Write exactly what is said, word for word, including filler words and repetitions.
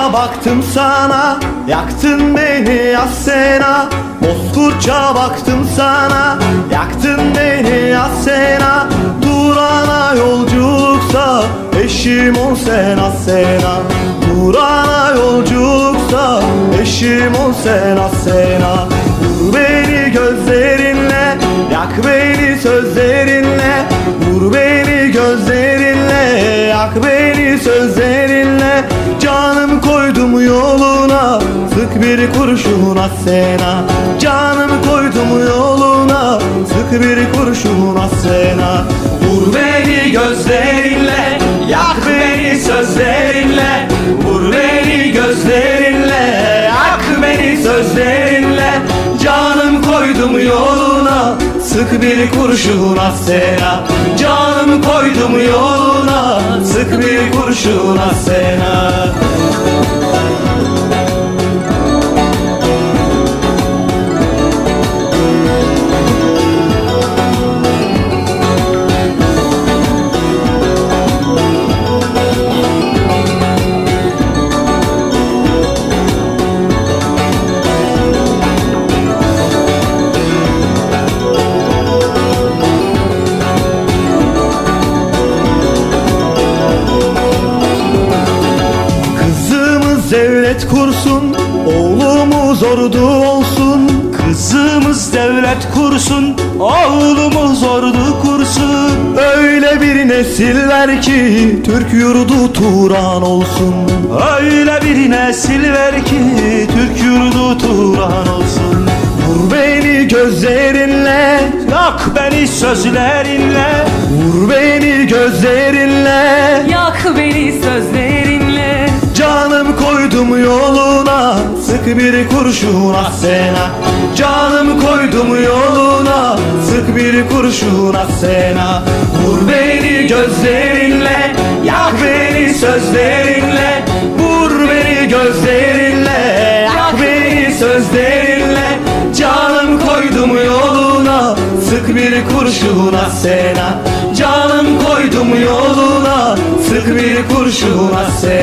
Bozkurtça baktım sana, yaktın beni Asena. Bozkurtça baktım sana, yaktın beni Asena. Durana yolculuksa eşim ol sen Asena. Durana yolculuksa eşim ol sen Asena. Vur beni gözlerinle, yak beni sözlerinle. Vur beni gözlerinle, yak beni sözlerinle. Canım koydum yoluna, sık bir kurşun Asena. Canım koydum yoluna, sık bir kurşun Asena. Vur beni gözlerinle, yak beni sözlerinle. Vur beni gözlerinle, yak beni sözlerinle. Canım koydum yoluna, sık bir kurşun Asena. Canım koydum yoluna, sık bir kurşun Asena. Devlet kursun, oğlumuz ordu olsun. Kızımız devlet kursun, oğlumuz ordu kursun. Öyle bir nesil ver ki Türk yurdu Turan olsun. Öyle bir nesil ver ki Türk yurdu Turan olsun. Vur beni gözlerinle, yak beni sözlerinle. Vur beni gözlerinle, yak beni sözlerinle. Canım koydum yoluna, sık bir kurşun Asena. Canım koydum yoluna, sık bir kurşun Asena. Vur beni gözlerinle, yak beni sözlerinle. Vur beni gözlerinle, yak beni sözlerinle. Canım koydum yoluna, sık bir kurşun Asena. Canım koydum yoluna, sık bir kurşun Asena.